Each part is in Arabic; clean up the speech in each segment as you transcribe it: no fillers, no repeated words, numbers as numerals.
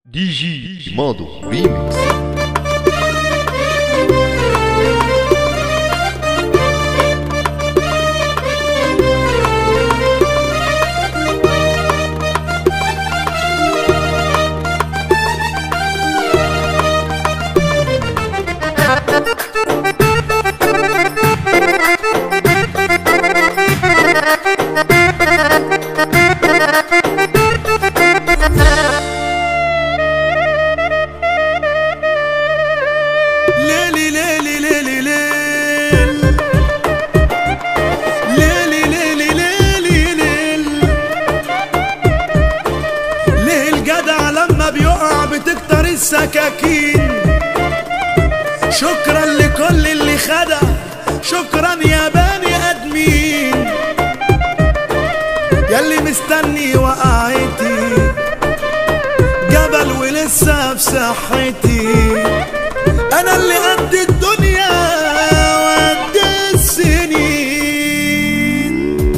دي جي مادو ريميكس. بتكتر السكاكين. شكرا لكل اللي خدع، شكرا يا بني ادمين ياللي مستني وقعتي جبل ولسه بصحتي. انا اللي قد الدنيا وقد السنين.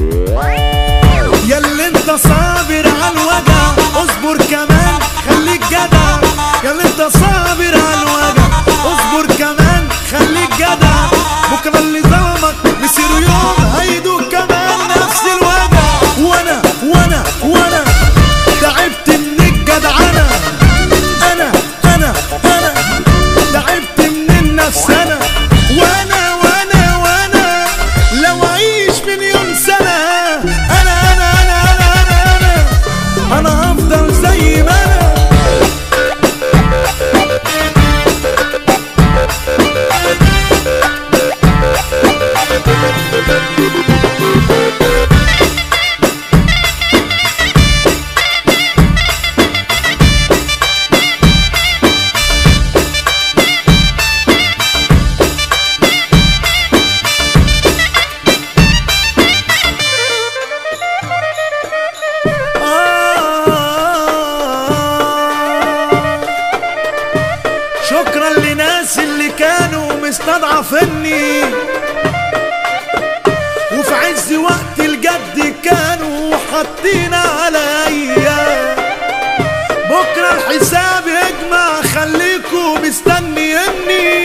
ياللي انت صابر على الوجع اصبر كمان خليك جدع. ياللي انت صابر على الوجع اصبر كمان خليك جدع. بكره اللي ظلمك مسيره يوم هيدوق كمان نفس الوجع. وانا تعبت من الجدعنة. انا تعبت من النفس. وانا لو اعيش مليون سنة انا هفضل زي ما انا. شكرا لناس اللي كانوا مستضعفيني وفي عز وقت الجد كانوا حاطين عليا. بكره الحساب يجمع خليكوا مستنيني.